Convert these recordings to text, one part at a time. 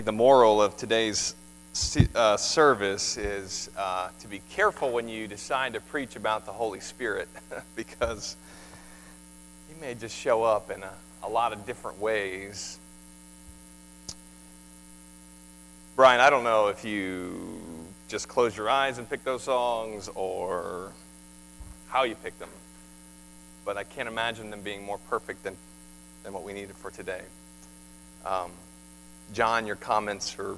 The moral of today's service is to be careful when you decide to preach about the Holy Spirit because He may just show up in a lot of different ways. Brian, I don't know if you just close your eyes and pick those songs or how you pick them, but I can't imagine them being more perfect than what we needed for today. John, your comments are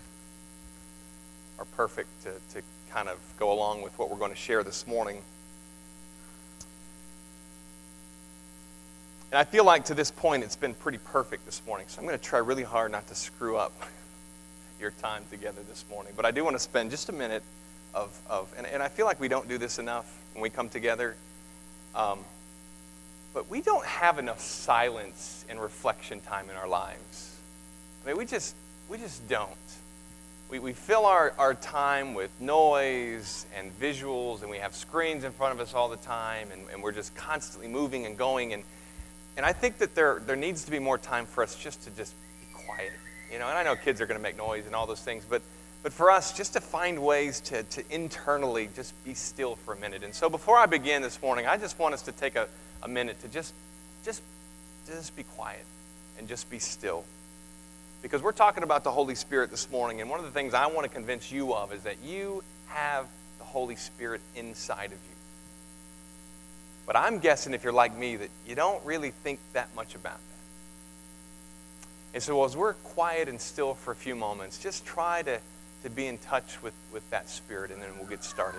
perfect to kind of go along with what we're going to share this morning. And I feel like to this point it's been pretty perfect this morning, so I'm going to try really hard not to screw up your time together this morning. But I do want to spend just a minute and I feel like we don't do this enough when we come together, but we don't have enough silence and reflection time in our lives. I mean, we just don't. We fill our time with noise and visuals, and we have screens in front of us all the time, and we're just constantly moving and going. And I think that there needs to be more time for us just be quiet. You know, and I know kids are going to make noise and all those things, but for us, just to find ways to internally just be still for a minute. And so before I begin this morning, I just want us to take a minute to just be quiet and just be still. Because we're talking about the Holy Spirit this morning, and one of the things I want to convince you of is that you have the Holy Spirit inside of you. But I'm guessing, if you're like me, that you don't really think that much about that. And so as we're quiet and still for a few moments, just try to be in touch with that Spirit, and then we'll get started.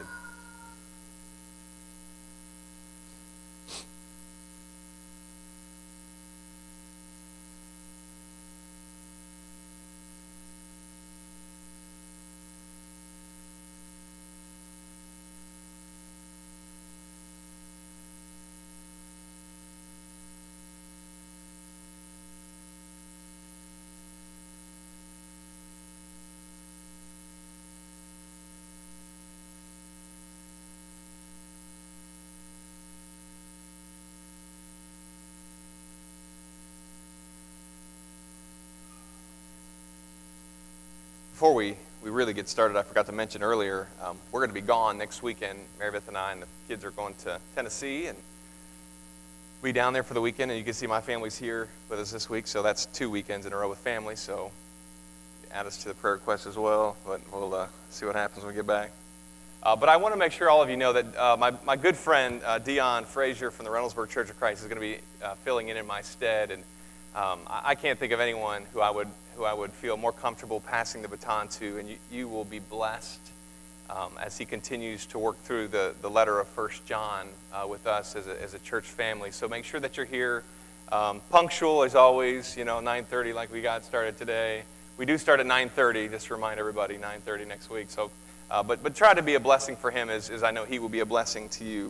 Before we really get started, I forgot to mention earlier, we're going to be gone next weekend. Mary Beth and I and the kids are going to Tennessee, and we'll be down there for the weekend. And you can see my family's here with us this week, so that's 2 weekends in a row with family. So add us to the prayer request as well, but we'll see what happens when we get back. But I want to make sure all of you know that my good friend Dion Frazier from the Reynoldsburg Church of Christ is going to be filling in my stead, and I can't think of anyone who I would feel more comfortable passing the baton to, and you will be blessed as he continues to work through the letter of 1 John with us as a church family. So make sure that you're here, punctual as always, 9:30 like we got started today. We do start at 9:30, just to remind everybody, 9:30 next week. So, but try to be a blessing for him as I know he will be a blessing to you.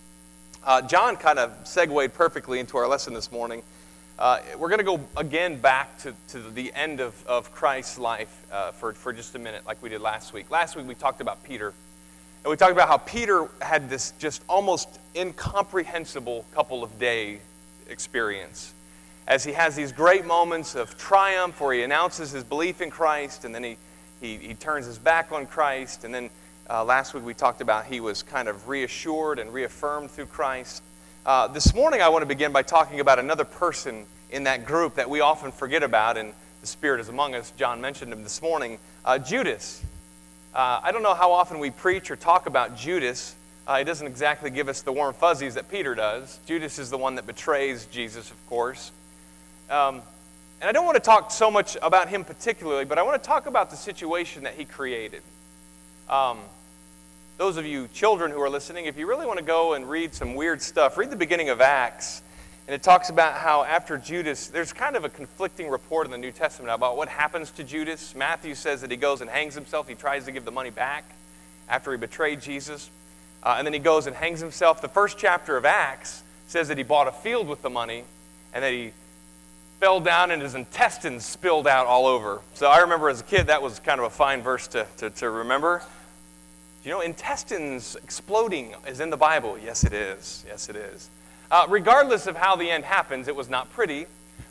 John kind of segued perfectly into our lesson this morning. We're going to go again back to the end of Christ's life for just a minute like we did last week. Last week we talked about Peter. And we talked about how Peter had this just almost incomprehensible couple of day experience. As he has these great moments of triumph where he announces his belief in Christ, and then he turns his back on Christ. And then last week we talked about he was kind of reassured and reaffirmed through Christ. This morning I want to begin by talking about another person in that group that we often forget about, and the Spirit is among us. John mentioned him this morning, Judas. I don't know how often we preach or talk about Judas. It doesn't exactly give us the warm fuzzies that Peter does. Judas is the one that betrays Jesus, of course. And I don't want to talk so much about him particularly, but I want to talk about the situation that he created. Those of you children who are listening, if you really want to go and read some weird stuff, read the beginning of Acts. And it talks about how after Judas, there's kind of a conflicting report in the New Testament about what happens to Judas. Matthew says that he goes and hangs himself. He tries to give the money back after he betrayed Jesus. And then he goes and hangs himself. The first chapter of Acts says that he bought a field with the money and that he fell down and his intestines spilled out all over. So I remember as a kid, that was kind of a fine verse to remember. Intestines exploding is in the Bible. Yes, it is. Yes, it is. Regardless of how the end happens, it was not pretty.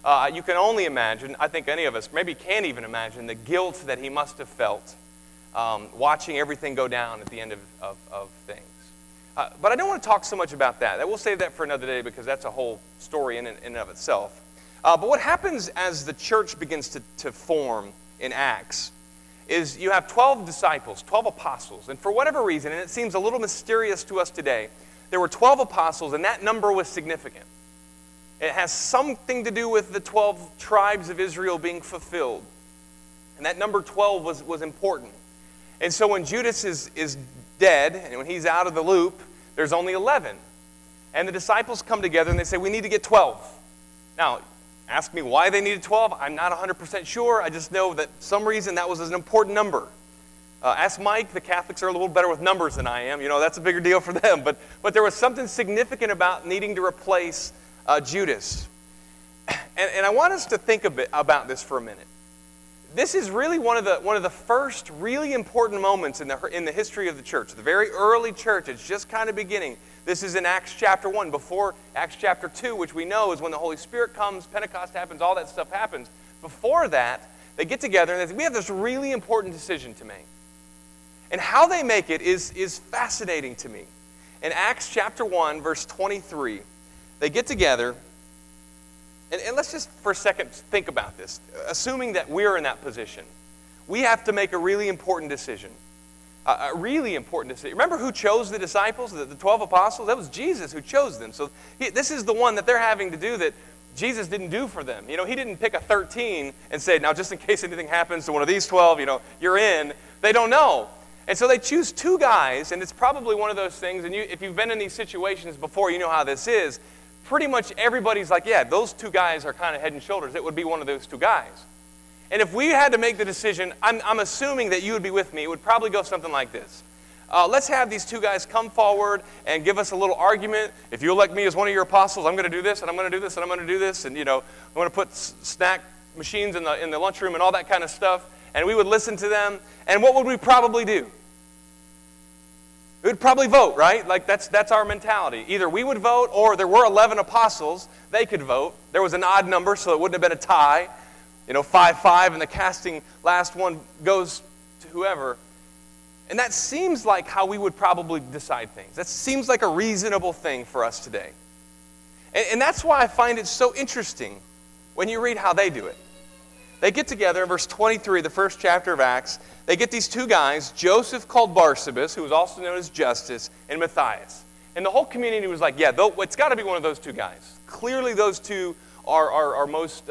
You can only imagine, I think any of us maybe can't even imagine, the guilt that he must have felt watching everything go down at the end of things. But I don't want to talk so much about that. We'll save that for another day because that's a whole story in and of itself. But what happens as the church begins to form in Acts is you have 12 disciples, 12 apostles. And for whatever reason, and it seems a little mysterious to us today, there were 12 apostles, and that number was significant. It has something to do with the 12 tribes of Israel being fulfilled. And that number 12 was important. And so when Judas is dead, and when he's out of the loop, there's only 11. And the disciples come together and they say, we need to get 12. Now, ask me why they needed 12. I'm not 100% sure. I just know that some reason that was an important number. Ask Mike. The Catholics are a little better with numbers than I am. That's a bigger deal for them. But there was something significant about needing to replace Judas. And I want us to think a bit about this for a minute. This is really one of the first really important moments in the history of the church. The very early church, it's just kind of beginning. This is in Acts chapter 1, before Acts chapter 2, which we know is when the Holy Spirit comes, Pentecost happens, all that stuff happens. Before that, they get together and they say, we have this really important decision to make. And how they make it is fascinating to me. In Acts chapter 1, verse 23, they get together, and let's just for a second think about this. Assuming that we're in that position, we have to make a really important decision. A really important decision. Remember who chose the disciples, the 12 apostles? That was Jesus who chose them. So this is the one that they're having to do that Jesus didn't do for them. He didn't pick a 13 and say, now just in case anything happens to one of these 12, you're in. They don't know. And so they choose two guys, and it's probably one of those things, and if you've been in these situations before, you know how this is. Pretty much everybody's like, yeah, those two guys are kind of head and shoulders. It would be one of those two guys. And if we had to make the decision, I'm assuming that you would be with me, it would probably go something like this. Let's have these two guys come forward and give us a little argument. If you elect me as one of your apostles, I'm going to do this, and I'm going to do this, and I'm going to do this. And, I'm going to put snack machines in the lunchroom and all that kind of stuff. And we would listen to them. And what would we probably do? We would probably vote, right? Like that's our mentality. Either we would vote, or there were 11 apostles. They could vote. There was an odd number, so it wouldn't have been a tie. 5-5, and the casting last one goes to whoever. And that seems like how we would probably decide things. That seems like a reasonable thing for us today. And that's why I find it so interesting when you read how they do it. They get together in verse 23, the first chapter of Acts. They get these two guys, Joseph called Barsabas, who was also known as Justus, and Matthias. And the whole community was like, yeah, it's got to be one of those two guys. Clearly those two are most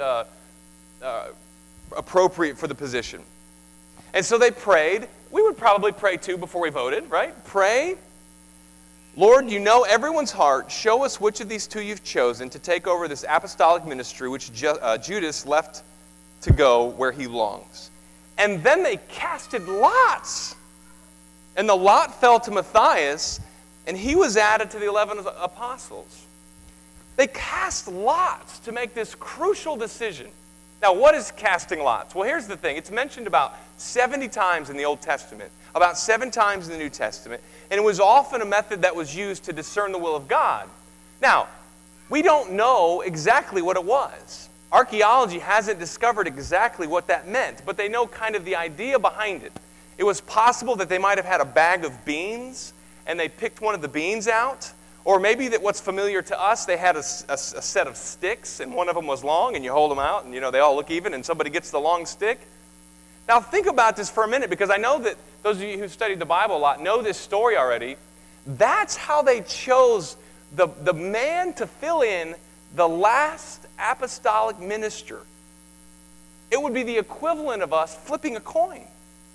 appropriate for the position. And so they prayed. We would probably pray too before we voted, right? Pray. Lord, you know everyone's heart. Show us which of these two you've chosen to take over this apostolic ministry which Judas left to go where he longs. And then they casted lots. And the lot fell to Matthias, and he was added to the 11 apostles. They cast lots to make this crucial decision. Now, what is casting lots? Well, here's the thing. It's mentioned about 70 times in the Old Testament, about 7 times in the New Testament, and it was often a method that was used to discern the will of God. Now, we don't know exactly what it was. Archaeology hasn't discovered exactly what that meant, but they know kind of the idea behind it. It was possible that they might have had a bag of beans, and they picked one of the beans out. Or maybe that what's familiar to us, they had a set of sticks, and one of them was long, and you hold them out, and they all look even, and somebody gets the long stick. Now think about this for a minute, because I know that those of you who studied the Bible a lot know this story already. That's how they chose the man to fill in the last apostolic minister. It would be the equivalent of us flipping a coin.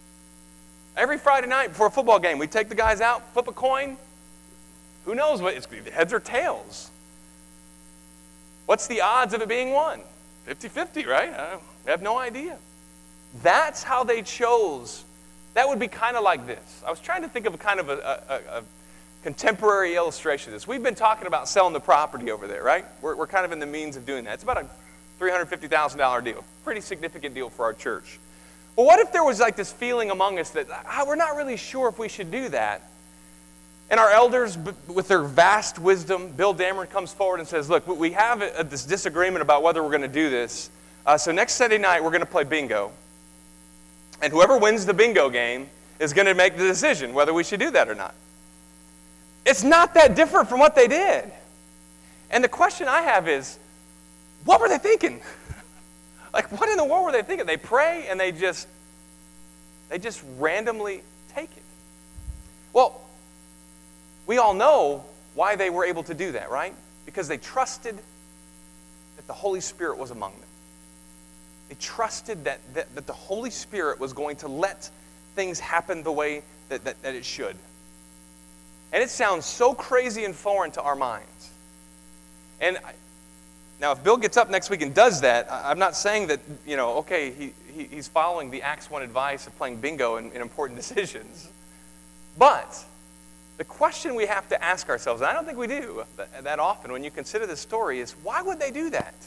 Every Friday night before a football game, we take the guys out, flip a coin. Who knows what it's heads or tails? What's the odds of it being one? 50-50, right? I have no idea. That's how they chose. That would be kind of like this. I was trying to think of a kind of a contemporary illustration of this. We've been talking about selling the property over there, right? We're kind of in the means of doing that. It's about a $350,000 deal. Pretty significant deal for our church. Well, what if there was like this feeling among us that we're not really sure if we should do that? And our elders, with their vast wisdom, Bill Dameron comes forward and says, look, we have this disagreement about whether we're going to do this. So next Sunday night, we're going to play bingo. And whoever wins the bingo game is going to make the decision whether we should do that or not. It's not that different from what they did. And the question I have is, what were they thinking? Like, what in the world were they thinking? They pray and they just randomly take it. Well, we all know why they were able to do that, right? Because they trusted that the Holy Spirit was among them. They trusted that the Holy Spirit was going to let things happen the way that it should. And it sounds so crazy and foreign to our minds. And now, if Bill gets up next week and does that, I'm not saying that, okay, he's following the Acts 1 advice of playing bingo in important decisions. But the question we have to ask ourselves, and I don't think we do that often when you consider this story, is why would they do that?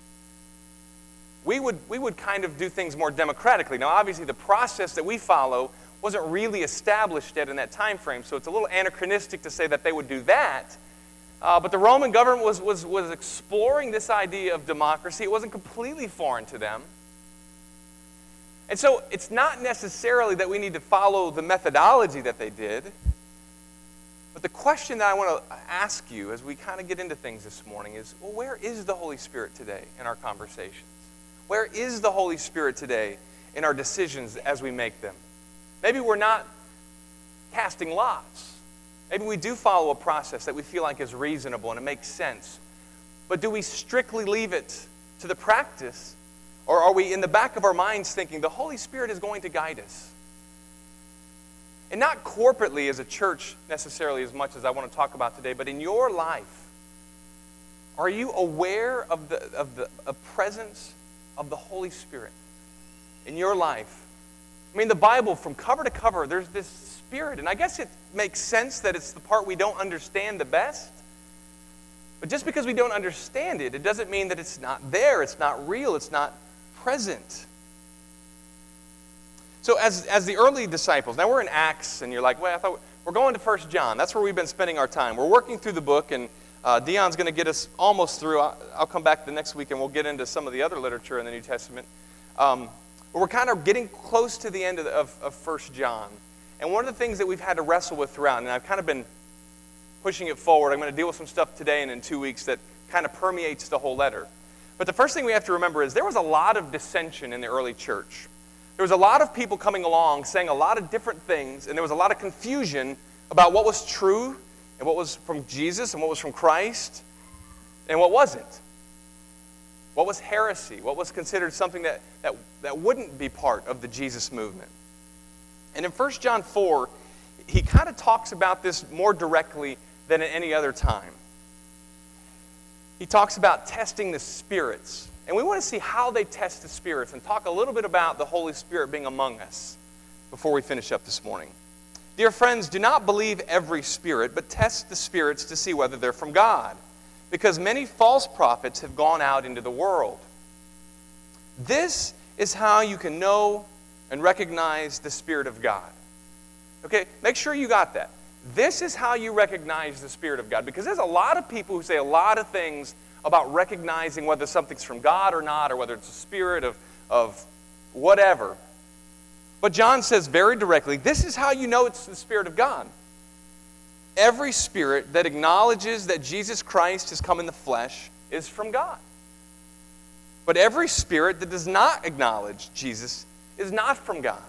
We would kind of do things more democratically. Now, obviously, the process that we follow wasn't really established yet in that time frame, so it's a little anachronistic to say that they would do that. But the Roman government was exploring this idea of democracy. It wasn't completely foreign to them. And so it's not necessarily that we need to follow the methodology that they did. But the question that I want to ask you as we kind of get into things this morning is, well, where is the Holy Spirit today in our conversations? Where is the Holy Spirit today in our decisions as we make them? Maybe we're not casting lots. Maybe we do follow a process that we feel like is reasonable and it makes sense. But do we strictly leave it to the practice? Or are we in the back of our minds thinking the Holy Spirit is going to guide us? And not corporately as a church necessarily as much as I want to talk about today, but in your life, are you aware of the presence of the Holy Spirit in your life? I mean, the Bible, from cover to cover, there's this Spirit. And I guess it makes sense that it's the part we don't understand the best. But just because we don't understand it, it doesn't mean that it's not there, it's not real, it's not present. So as the early disciples, now we're in Acts, and you're like, well, I thought we're going to 1 John. That's where we've been spending our time. We're working through the book, and Dion's going to get us almost through. I'll come back the next week, and we'll get into some of the other literature in the New Testament. But we're kind of getting close to the end of 1 John. And one of the things that we've had to wrestle with throughout, and I've kind of been pushing it forward. I'm going to deal with some stuff today and in 2 weeks that kind of permeates the whole letter. But the first thing we have to remember is there was a lot of dissension in the early church. There was a lot of people coming along saying a lot of different things, and there was a lot of confusion about what was true and what was from Jesus and what was from Christ and what wasn't. What was heresy? What was considered something that wouldn't be part of the Jesus movement? And in 1 John 4, he kind of talks about this more directly than at any other time. He talks about testing the spirits. And we want to see how they test the spirits and talk a little bit about the Holy Spirit being among us before we finish up this morning. Dear friends, do not believe every spirit, but test the spirits to see whether they're from God, because many false prophets have gone out into the world. This is how you can know and recognize the Spirit of God. Okay, make sure you got that. This is how you recognize the Spirit of God, because there's a lot of people who say a lot of things about recognizing whether something's from God or not, or whether it's a spirit of whatever. But John says very directly, this is how you know it's the Spirit of God. Every spirit that acknowledges that Jesus Christ has come in the flesh is from God. But every spirit that does not acknowledge Jesus is not from God.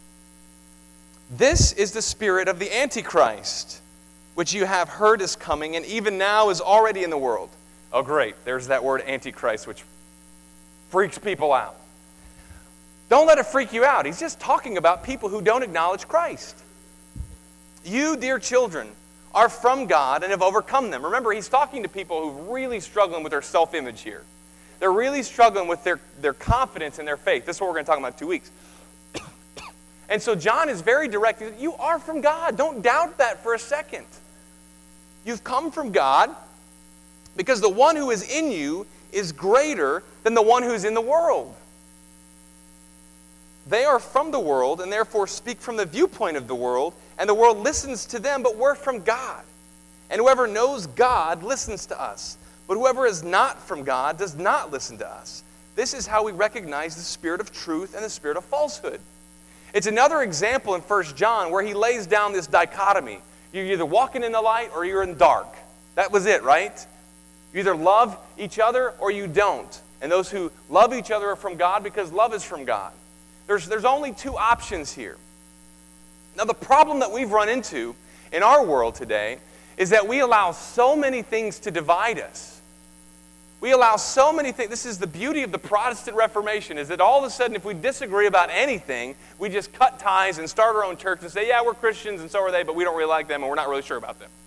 This is the spirit of the Antichrist, which you have heard is coming and even now is already in the world. Oh, great. There's that word Antichrist, which freaks people out. Don't let it freak you out. He's just talking about people who don't acknowledge Christ. You, dear children, are from God and have overcome them. Remember, he's talking to people who are really struggling with their self-image here. They're really struggling with their confidence in their faith. This is what we're going to talk about in 2 weeks. And so John is very direct. You are from God. Don't doubt that for a second. You've come from God because the one who is in you is greater than the one who's in the world. They are from the world and therefore speak from the viewpoint of the world, and the world listens to them, but we're from God. And whoever knows God listens to us. But whoever is not from God does not listen to us. This is how we recognize the spirit of truth and the spirit of falsehood. It's another example in 1 John where he lays down this dichotomy. You're either walking in the light or you're in the dark. That was it, right? You either love each other or you don't. And those who love each other are from God because love is from God. There's only two options here. Now, the problem that we've run into in our world today is that we allow so many things to divide us. We allow so many things. This is the beauty of the Protestant Reformation, is that all of a sudden, if we disagree about anything, we just cut ties and start our own church and say, yeah, we're Christians and so are they, but we don't really like them and we're not really sure about them.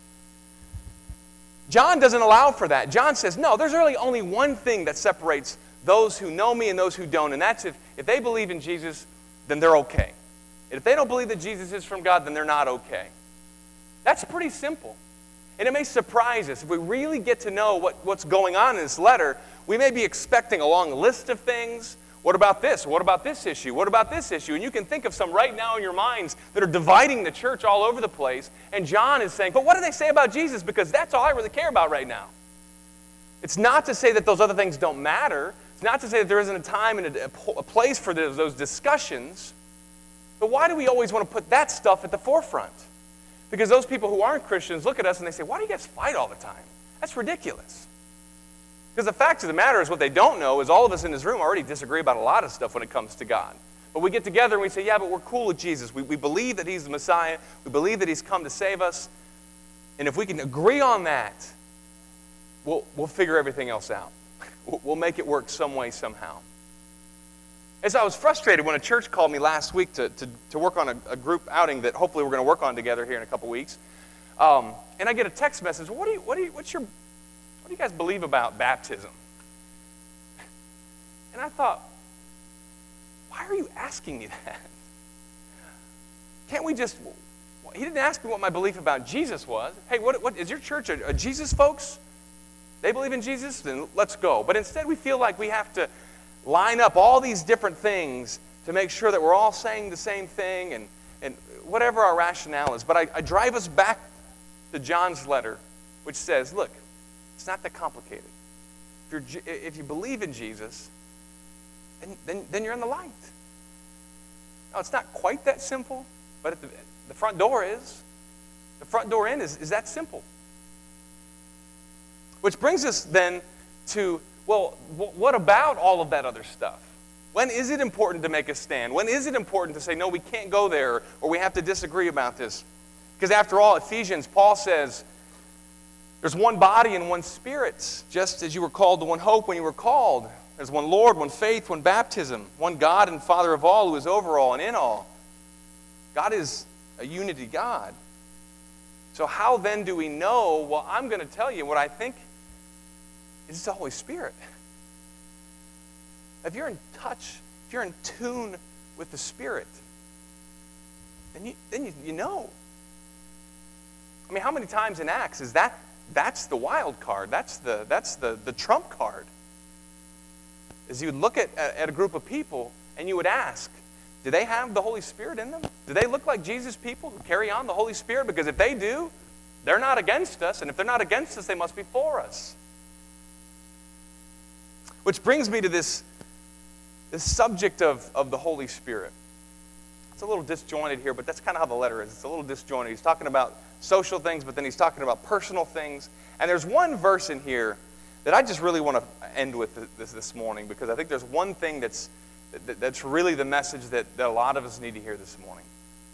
John doesn't allow for that. John says, no, there's really only one thing that separates those who know me and those who don't, and that's if they believe in Jesus, then they're okay. And if they don't believe that Jesus is from God, then they're not okay. That's pretty simple. And it may surprise us. If we really get to know what's going on in this letter, we may be expecting a long list of things. What about this? What about this issue? What about this issue? And you can think of some right now in your minds that are dividing the church all over the place. And John is saying, but what do they say about Jesus? Because that's all I really care about right now. It's not to say that those other things don't matter. It's not to say that there isn't a time and a place for those discussions. But why do we always want to put that stuff at the forefront? Because those people who aren't Christians look at us and they say, why do you guys fight all the time? That's ridiculous. Because the fact of the matter is what they don't know is all of us in this room already disagree about a lot of stuff when it comes to God. But we get together and we say, yeah, but we're cool with Jesus. We believe that He's the Messiah. We believe that He's come to save us. And if we can agree on that, we'll figure everything else out. We'll make it work some way, somehow. As I was frustrated when a church called me last week to work on a group outing that hopefully we're going to work on together here in a couple weeks, and I get a text message. What do you guys believe about baptism? And I thought, why are you asking me that? Can't we just? He didn't ask me what my belief about Jesus was. Hey, what is your church a Jesus folks? They believe in Jesus? Then let's go. But instead we feel like we have to line up all these different things to make sure that we're all saying the same thing and whatever our rationale is. But I drive us back to John's letter, which says, look, it's not that complicated. If you believe in Jesus, then you're in the light. Now, it's not quite that simple, but the front door is. The front door in is that simple. Which brings us then to, well, what about all of that other stuff? When is it important to make a stand? When is it important to say, no, we can't go there, or we have to disagree about this? Because after all, Ephesians, Paul says, there's one body and one spirit, just as you were called to one hope when you were called. There's one Lord, one faith, one baptism, one God and Father of all, who is over all and in all. God is a unity God. So how then do we know? Well, I'm going to tell you what I think is the Holy Spirit. If you're in touch, if you're in tune with the Spirit, then you know. I mean, how many times in Acts is that's the wild card? That's the trump card. As you would look at a group of people and you would ask, do they have the Holy Spirit in them? Do they look like Jesus people who carry on the Holy Spirit? Because if they do, they're not against us. And if they're not against us, they must be for us. Which brings me to this subject of the Holy Spirit. It's a little disjointed here, but that's kind of how the letter is. It's a little disjointed. He's talking about social things, but then he's talking about personal things. And there's one verse in here that I just really want to end with this morning, because I think there's one thing that's really the message that a lot of us need to hear this morning.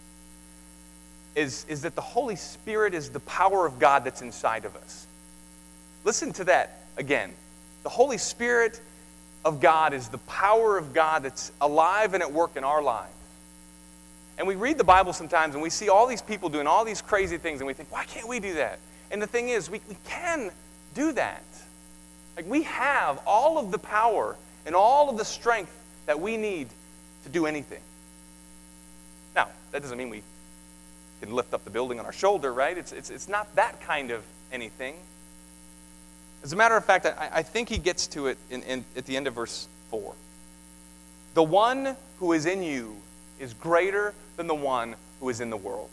Is that the Holy Spirit is the power of God that's inside of us. Listen to that again. The Holy Spirit of God is the power of God that's alive and at work in our lives. And we read the Bible sometimes and we see all these people doing all these crazy things and we think, why can't we do that? And the thing is, we can do that. Like, we have all of the power and all of the strength that we need to do anything. Now, that doesn't mean we can lift up the building on our shoulder, right? It's not that kind of anything. As a matter of fact, I think he gets to it at the end of verse 4. The one who is in you is greater than the one who is in the world.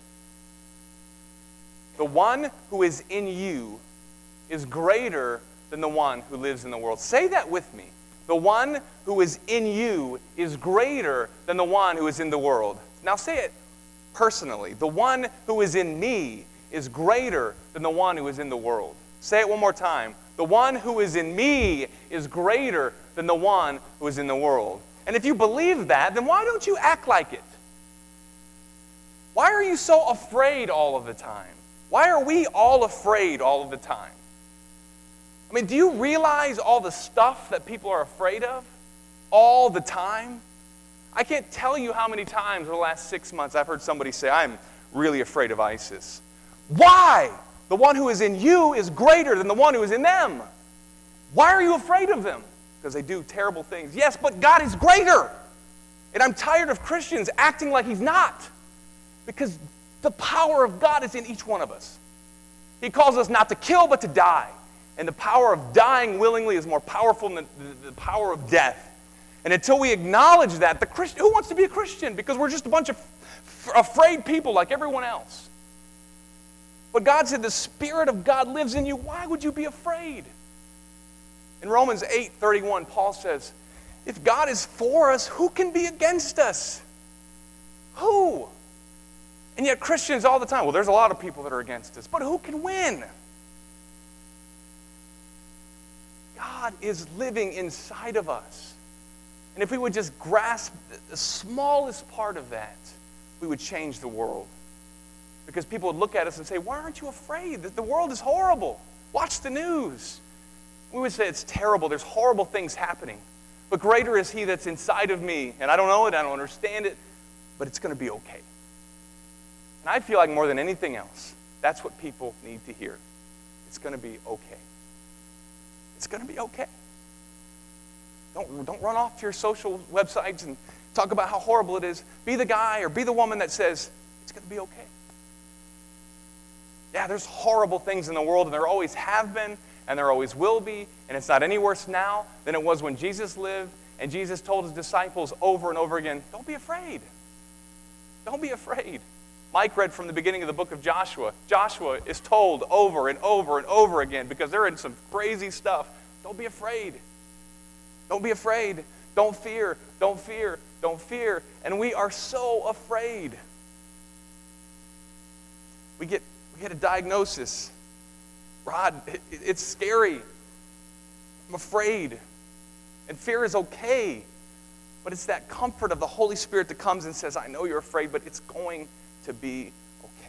The one who is in you is greater than the one who lives in the world. Say that with me. The one who is in you is greater than the one who is in the world. Now say it personally. The one who is in me is greater than the one who is in the world. Say it one more time. The one who is in me is greater than the one who is in the world. And if you believe that, then why don't you act like it? Why are you so afraid all of the time? Why are we all afraid all of the time? I mean, do you realize all the stuff that people are afraid of all the time? I can't tell you how many times in the last 6 months I've heard somebody say, I'm really afraid of ISIS. Why? The one who is in you is greater than the one who is in them. Why are you afraid of them? Because they do terrible things. Yes, but God is greater. And I'm tired of Christians acting like He's not. Because the power of God is in each one of us. He calls us not to kill, but to die. And the power of dying willingly is more powerful than the power of death. And until we acknowledge that, the Christian, who wants to be a Christian? Because we're just a bunch of afraid people like everyone else. But God said the Spirit of God lives in you. Why would you be afraid? In Romans 8:31, Paul says, if God is for us, who can be against us? Who? And yet Christians all the time, well, there's a lot of people that are against us, but who can win? God is living inside of us. And if we would just grasp the smallest part of that, we would change the world. Because people would look at us and say, why aren't you afraid? The world is horrible. Watch the news. We would say it's terrible. There's horrible things happening. But greater is He that's inside of me. And I don't know it, I don't understand it, but it's going to be okay. And I feel like more than anything else, that's what people need to hear. It's going to be okay. It's going to be okay. Don't run off to your social websites and talk about how horrible it is. Be the guy or be the woman that says, it's going to be okay. Yeah, there's horrible things in the world, and there always have been, and there always will be, and it's not any worse now than it was when Jesus lived, and Jesus told His disciples over and over again, don't be afraid. Don't be afraid. Mike read from the beginning of the book of Joshua. Joshua is told over and over and over again, because they're in some crazy stuff, don't be afraid. Don't be afraid. Don't fear. Don't fear. Don't fear. And we are so afraid. We get a diagnosis. Rod, it's scary. I'm afraid. And fear is okay. But it's that comfort of the Holy Spirit that comes and says, I know you're afraid, but it's going to be okay.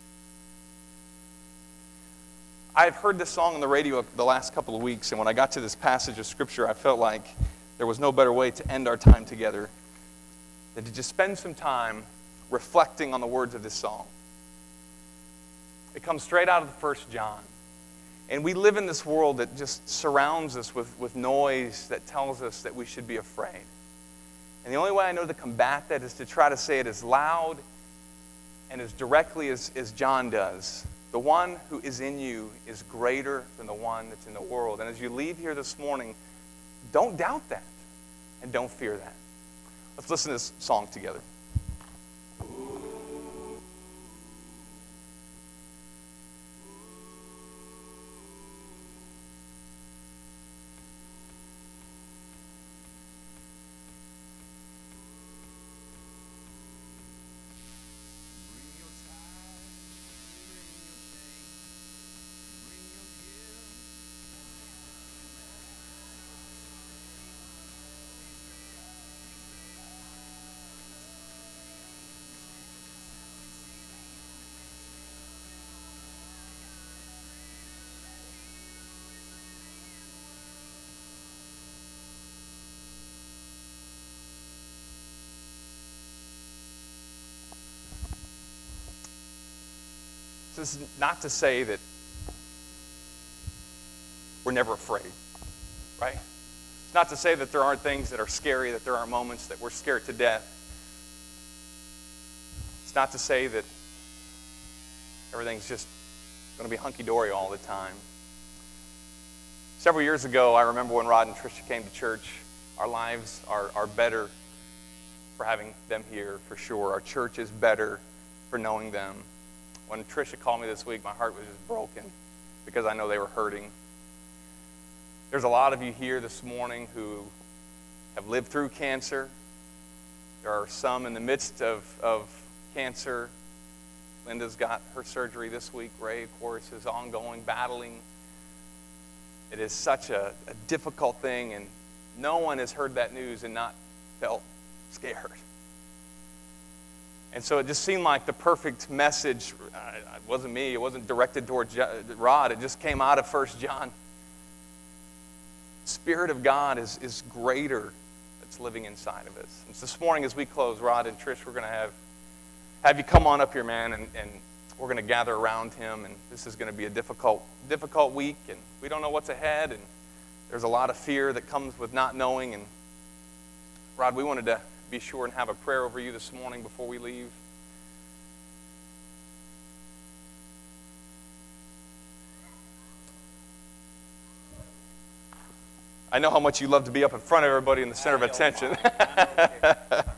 I've heard this song on the radio the last couple of weeks, and when I got to this passage of Scripture, I felt like there was no better way to end our time together than to just spend some time reflecting on the words of this song. It comes straight out of 1 John. And we live in this world that just surrounds us with noise that tells us that we should be afraid. And the only way I know to combat that is to try to say it as loud and as directly as John does. The one who is in you is greater than the one that's in the world. And as you leave here this morning, don't doubt that and don't fear that. Let's listen to this song together. This is not to say that we're never afraid, right? It's not to say that there aren't things that are scary, that there aren't moments that we're scared to death. It's not to say that everything's just going to be hunky-dory all the time. Several years ago, I remember when Rod and Tricia came to church, our lives are better for having them here, for sure. Our church is better for knowing them. When Tricia called me this week, my heart was just broken because I know they were hurting. There's a lot of you here this morning who have lived through cancer. There are some in the midst of cancer. Linda's got her surgery this week. Ray, of course, is ongoing, battling. It is such a difficult thing, and no one has heard that news and not felt scared. And so it just seemed like the perfect message. It wasn't me. It wasn't directed toward Rod. It just came out of 1 John. Spirit of God is greater that's living inside of us. And so this morning as we close, Rod and Trish, we're going to have you come on up here, man, and we're going to gather around him. And this is going to be a difficult week, and we don't know what's ahead, and there's a lot of fear that comes with not knowing. And Rod, we wanted to be sure and have a prayer over you this morning before we leave. I know how much you love to be up in front of everybody in the center of attention.